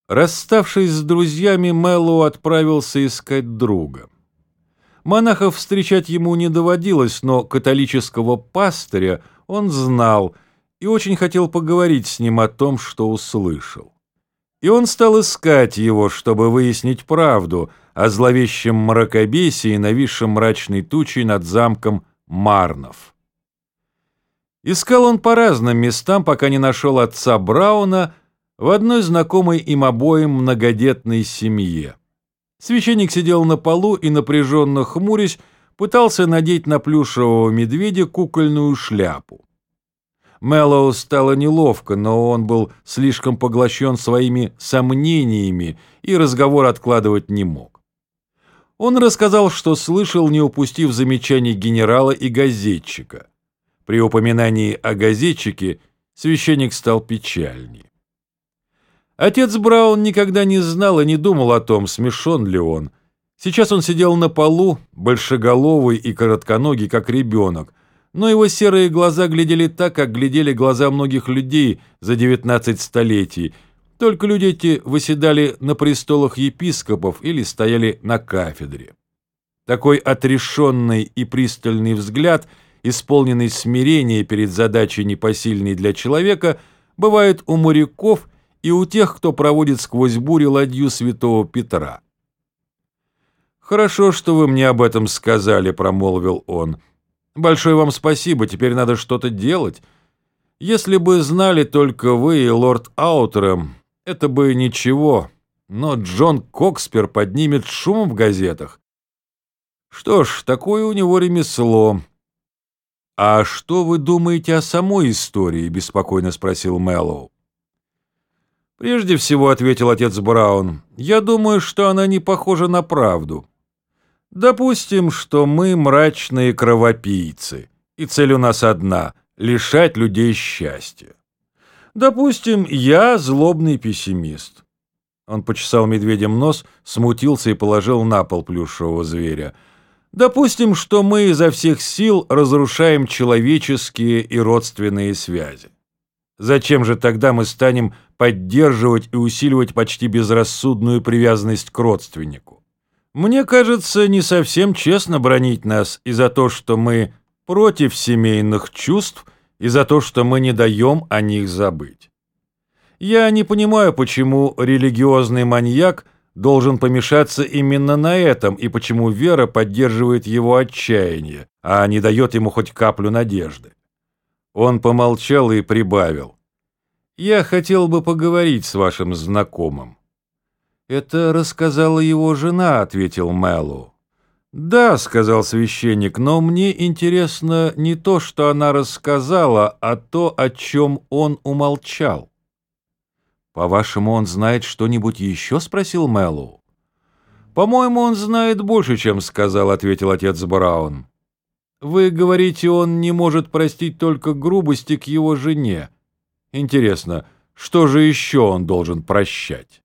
Расставшись с друзьями, Мэллоу отправился искать друга. Монахов встречать ему не доводилось, но католического пастыря он знал и очень хотел поговорить с ним о том, что услышал. И он стал искать его, чтобы выяснить правду о зловещем мракобесии, нависшем мрачной тучей над замком Марнов. Искал он по разным местам, пока не нашел отца Брауна в одной знакомой им обоим многодетной семье. Священник сидел на полу и, напряженно хмурясь, пытался надеть на плюшевого медведя кукольную шляпу. Мэллоу стало неловко, но он был слишком поглощен своими сомнениями и разговор откладывать не мог. Он рассказал, что слышал, не упустив замечаний генерала и газетчика. При упоминании о газетчике священник стал печальней. Отец Браун никогда не знал и не думал о том, смешон ли он. Сейчас он сидел на полу, большеголовый и коротконогий, как ребенок, но его серые глаза глядели так, как глядели глаза многих людей за 19 столетий, только люди эти восседали на престолах епископов или стояли на кафедре. Такой отрешенный и пристальный взгляд, исполненный смирения перед задачей непосильной для человека, бывает у моряков и у тех, кто проводит сквозь бури ладью святого Петра. «Хорошо, что вы мне об этом сказали», — промолвил он. «Большое вам спасибо, теперь надо что-то делать. Если бы знали только вы и лорд Аутерем, это бы ничего, но Джон Кокспер поднимет шум в газетах. Что ж, такое у него ремесло». «А что вы думаете о самой истории?» — беспокойно спросил Мэллоу. «Прежде всего, — ответил отец Браун, — я думаю, что она не похожа на правду. Допустим, что мы мрачные кровопийцы, и цель у нас одна — лишать людей счастья. Допустим, я злобный пессимист». Он почесал медведем нос, смутился и положил на пол плюшевого зверя. «Допустим, что мы изо всех сил разрушаем человеческие и родственные связи. Зачем же тогда мы станем поддерживать и усиливать почти безрассудную привязанность к родственнику? Мне кажется, не совсем честно бранить нас и за то, что мы против семейных чувств, и за то, что мы не даем о них забыть. Я не понимаю, почему религиозный маньяк должен помешаться именно на этом, и почему вера поддерживает его отчаяние, а не дает ему хоть каплю надежды». Он помолчал и прибавил: «Я хотел бы поговорить с вашим знакомым». «Это рассказала его жена», — ответил Мэллоу. «Да», — сказал священник, — «но мне интересно не то, что она рассказала, а то, о чем он умолчал». «По-вашему, он знает что-нибудь еще?» — спросил Мэллоу. «По-моему, он знает больше, чем сказал», — ответил отец Браун. «Вы говорите, он не может простить только грубости к его жене. Интересно, что же еще он должен прощать?»